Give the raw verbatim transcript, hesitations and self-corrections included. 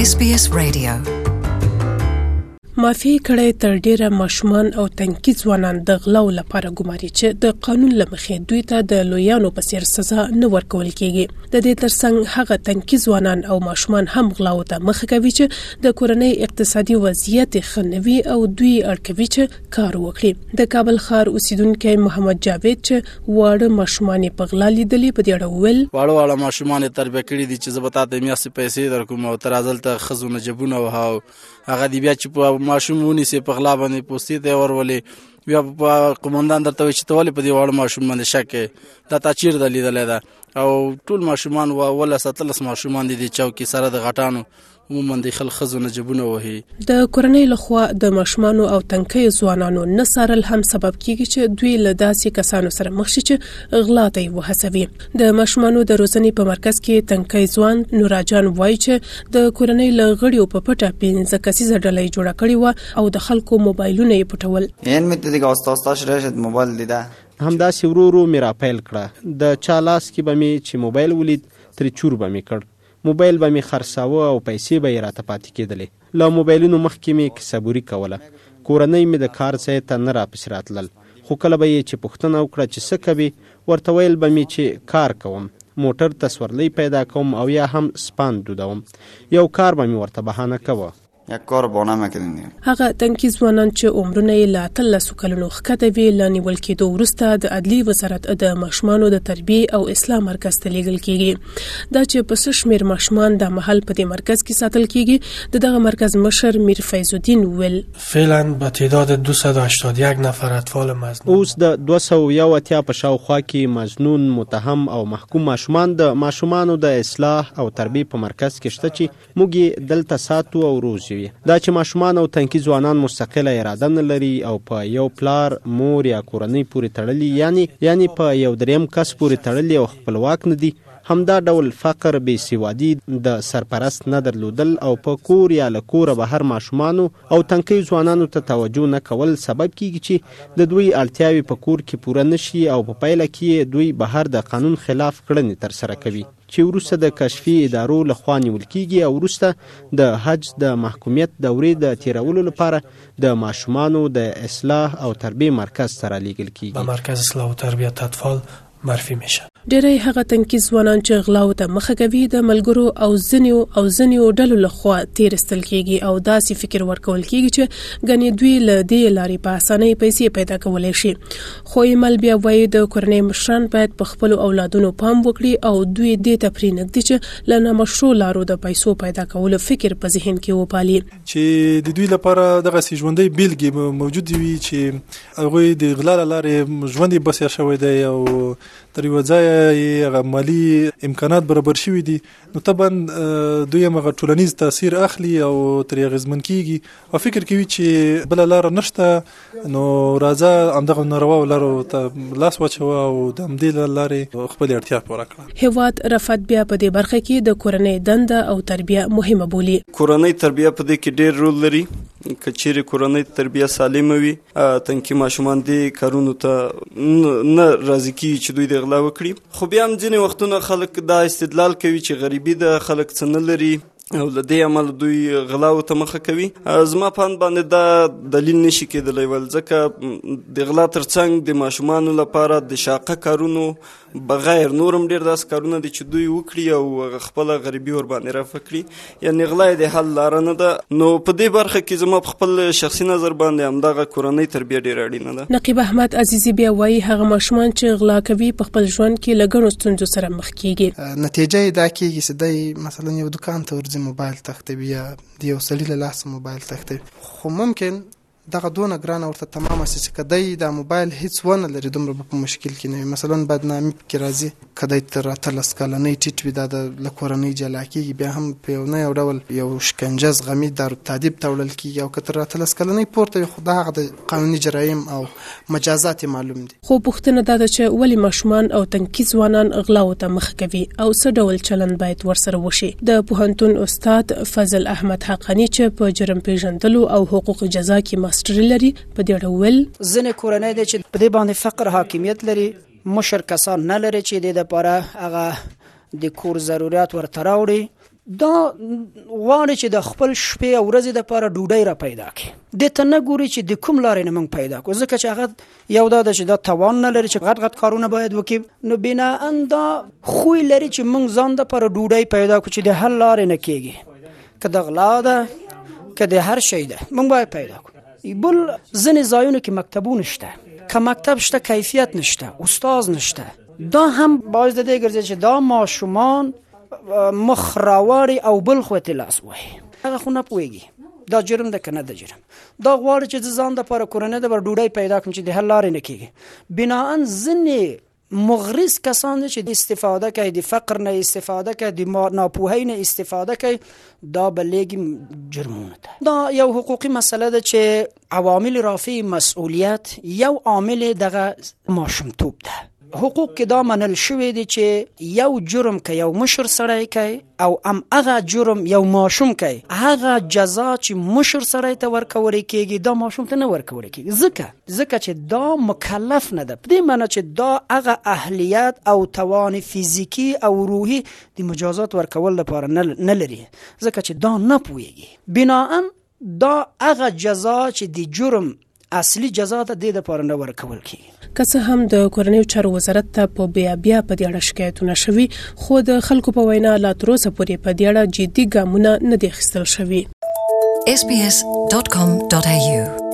اس بي اس Radio. مافی کړي تر ډیره ماشومان او تنکي ځوانان د غلاو لپاره ګماري چې د قانون لمخې دوی ته د لویانو په څیر سزا نه ورکول کیږي. د دې ترڅنګ هغه تنکي ځوانان او ماشومان هم غلاو ته مخه کوي چې د کورنۍ اقتصادي وضعیت خنوي او دوی اړکوي چې کار وکړي. د کابل ښار اوسیدونکو محمد جاوید چې واړه ماشومان په غلا لیدلې په دې اړه ویل واړه واړه ماشومان تربیه کړي دي چې زبتا د میاشتې پیسې درکوم او تر ازلته خزونه جبونه وهاو هغه دی بیا چې په ماشومونی سي په غلا باندې پوسټي ته ورولې بیا په قومندان درته چې تولې په دی وړ ماشوم باندې شک دا تاچیر د لیدل دا او ټول ماشومان ولا ستلس ماشومان دي چې کی سره د غټانو عموما د خل خزونه جبونه وهي. د کورنۍ لخوا د ماشومانو او تنکي ځوانانو نصرل هم سبب کیږي چې دوی له داسې کسانو سره مخ شي چې غلا ته وهڅوي. د ماشومانو د روزنې په مرکز کې تنکي ځوان نوراجان وایي چې د کورنۍ لغړیو په پټه پنځه کسیزه ډلې جوړه کړې و او د خلکو موبایلونه یې پټول. یان مت دغه استاد شرشت موبایل لیدا همدا سیورورو میرا پیل کړه د چالاس کې به می چې موبایل ولید تر چور به می کړ موبایل به می خرڅاوه او پیسې به یې راته پاتې کېدلې. له موبایلونو مخکې می کسبوري کوله کورنۍ می د کار ځای ته نه راپسې راتلل خو کله به یې چې پوښتنه وکړه چې څه کوي ورته ویل به می چې کار کوم موټر ته سورلۍ پیدا کوم او یا هم سپان دودوم یو کار به می ورته بهانه کوه. یک کار بونه مکرنی هغه تنکي ځوانان چې عمرونه یې لا تلسو کلونو ښکته وی لنیول کېدو وروسته د عدلي وزارت د ماشومانو د تربیه او اصلاح مرکز ته لیږل کیږي. دا چې په شمیر ماشومان د محل په دې مرکز کې ساتل کیږي. دغه مرکز مشر میر فیض الدین ویل فعلا به تعداد دویست و هشتاد و یک نفر اطفال مظنون اوس د دوه سوه یو اتیا په شاوخوا کې مظنون متهم او محکوم ماشومان د ماشومانو د اصلاح او تربیه په مرکز کې شته چې موږ دلته ساتو او روزي دا چې ماشومان او تنکي ځوانان مستقله اراده نه لري او په یو پلار مور یا کورنۍ پورې تړلي یعنی یعنی په یو دریم کس پورې تړلي او خپلواک نه دي. همدا ډول فقر بې سوادي د سرپرست نه درلودل او په کور یا له کوره بهر ماشومانو او تنکي ځوانانو ته توجه نه کول سبب کیږي چې د دوی اړتیاوې په کور کې پوره نشي او په پایله کې دوی بهر د قانون خلاف کړنې ترسره کوي چې وروسته د کشفي ادارو لخوا نیول کیږي او وروسته د حج د محکومیت دورې د تیرولو لپاره د ماشومانو د اصلاح او تربیه مرکز سره لیږل کیږي. به مرکز اصلاح و تربیت اطفال معرفي میشه. ډېری هغه تنکي ځوانان چې غلاو ته مخه کوي د ملګرو او ځینو او ځینو ډلو لخوا تیرستل کیږي او داسې فکر ورکول کیږي چې ګنې دوی له دې لارې په اسانۍ پیسې پیدا کولای شي. خو ایمل بیا وایي د کورنۍ مشران باید په خپل اولادونو پام وکړي او دوی دې ته پرېنږدي چې له نامشروع لارو د پیسو پیدا کولو فکر په ذهن کې وپالي. چې د دوی لپاره دغه ژوندۍ بیلګې موجود وي چې هغوی د غلا له لارې ژوند یې بسیا شوی دی او تر یو ځایه هغه مالي امکانات برابر شوي دي نو طبعا دوی هم هغه ټولنیز تاثیر اخلي او ترې اغېزمن کېږي او فکر کوي چې بله لاره نشته نو راځه همدغه ناروا لارو ته لاس واچوه او د همدې له لارې خپلې اړتیا پوره کړه. هېواد رفت بیا په دې برخه کې د کورنۍ دنده او تربیه مهمه بولي. کورنۍ تربیه په دې کې ډېر رول لري. که چیرې کورنۍ تربیه سالمه وي تنکي ماشومان دې کارونو ته نه راضي کېږي چې دوی د غلا وکړي. خو بیا هم ځینې وختونه خلک دا استدلال کوي چې غریبي د خلک څه نه لري او له دې عمل دوی غلاو ته مخه کوي. زما په اند باندې دا دلیل نشي کېدلی ول ځکه د غلا ترڅنګ د ماشومانو لپاره د شاقه کارونو بغیر نورم ډیر داس کارونه دي چې دوی وکړي او خپل غریبي ور باندې رافع کړي یعنی غلا د حل لار نه ده. نو په دې برخه کې زما په خپل شخصي نظر باندې همدغه کورنۍ تربیه ډیر اړینه ده. نقیب احمد عزیزی بیا وایي هغه ماشومان چې غلا کوي په خپل ژوند کې له ګڼو ستونزو سره مخ کیږي. نتیجه دا کیږي چې د مثلا یو دکان ته ورځي موبایل تختوي یا د یو سړي له لاسه موبایل تختوي خو ممکن دغه دونه ګرانه ورته تمامه سي چې کدی دا موبایل هیڅ ونه لري دومره په مشکل کې نه وي. مثلا بدنامي پکې راځي کدی تر اتلس کلنۍ ټیټ وي دا د له کورنۍ جلا کېږي بیا هم په یو نه یو ډول یو شکنجه زغمي دارالتادیب ته وړل کېږي او که تر اتلس کلنۍ پورته وي خو د هغه د قانوني جرایم او مجازات معلوم دي. خو پوښتنه دا ده چې ولې ماشومان او تنکي ځوانان غلاو ته مخه کوي او څه ډول چلند باید ورسره وشي. د پوهنتون استاد فضل احمد حقانی چې په جرم پیژندلو او حقوق جزا کې ماستر لري په دې ډول ځینې کورنۍ دي چې په دې باندې فقر حاکمیت لري مشر کسان نه لري چې د لپاره هغه د کور ضرورت ورته راوړي دا غواړي چې د خپل شپې او ورځې لپاره ډوډۍ را پیدا کړي. دې ته نه ګوري چې د کوم لارې نه موږ پیدا کړو، ځکه چې هغه یو دا ده چې دا توان نه لري چې غټ غټ کارونه باید وکړي، نو بناءً دا خوی لري چې موږ ځان لپاره ډوډۍ پیدا کړو چې د هر لارې نه کېږي، که د غلا ده که د هر شی ده موږ باید پیدا کړو. بل ځینې ځایونو کې مکتبونه شته، که مکتب شته کیفیت نشته، استاد نشته، دا هم باعث د دې ګرځي چې دا ماشومان مخ راوړي او بل خو ته لاس وایي. هغه خو نه پوهېږي دا جرم ده که نه ده جرم. دا غواړي چې ځان دپاره کورنۍ دپاره ډوډۍ پیدا کړم چې د حل لارې نه کېږي. بناءً ځینې مغرض کسان چې استفاده کوي د فقر نه استفاده کوي د ناپوهۍ نه استفاده کوي، دا بلېږي جرمونه ده. دا یو حقوقي مسله ده چې عوامل رافع مسئولیت یو عامل دغه ماشومتوب ده. حقوق کې دا منل شوی دی چې یو جرم که یو مشر سړی کوي او ام هغه جرم یو ماشوم کوي، هغه جزا چې مشر سړی ته ورکول کېږي دا ماشوم ته نه ورکول کېږي، ځکه ځکه چې دا مکلف نه ده، په دې معنی چې دا هغه اهلیت او توان فیزیکی او روحي د مجازات ورکول لپاره نه لري، ځکه چې دا نه پوهېږي. بناءً دا هغه جزا چې د جرم اصلي جزا ته د دې لپاره نه ورکول کېږي. که څه هم د کورنیو چارو وزارت ته په بیا بیا په دې اړه شکایتونه شوي، خو د خلکو په وینا لا تر اوسه پورې په دې اړه جدي ګامونه نه دي اخیستل شوي. اس بي اس دوت کام دوت اي يو